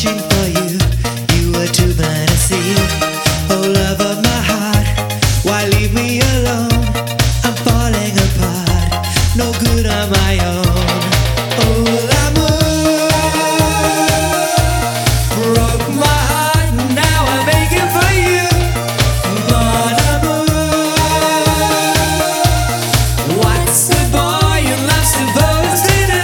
searching for you. You were too blind to see. Oh, love of my heart, why leave me alone? I'm falling apart, no good on my own. Oh, l'amour broke my heart, now I'm aching for you. Mon amour, what's the boy in love supposed to do?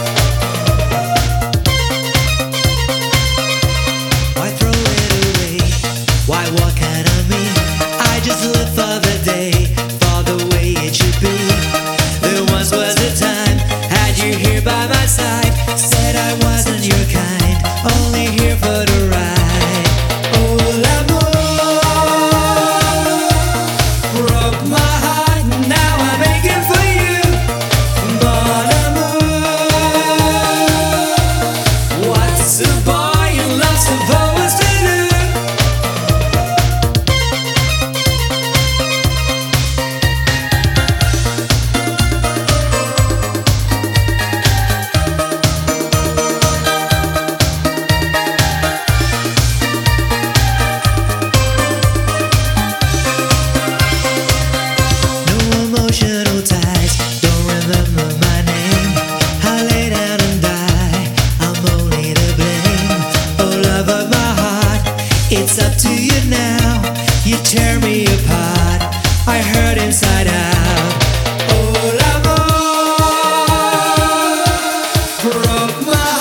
Why throw it away? Why walk out of me? I just live for the day, for the way it should be. There once was a time, had you here by my side. Said I wasn't your kind, only here for the ride. Oh, l'amour broke my heart, now I'm aching for you. Mon amour, what's a boy in love supposed to do? No emotional ties, don't remember my name. I lay down and die, I'm only to blame. Oh, love of my heart, it's up to you now. You tear me apart, I hurt inside out. Oh, l'amour broke my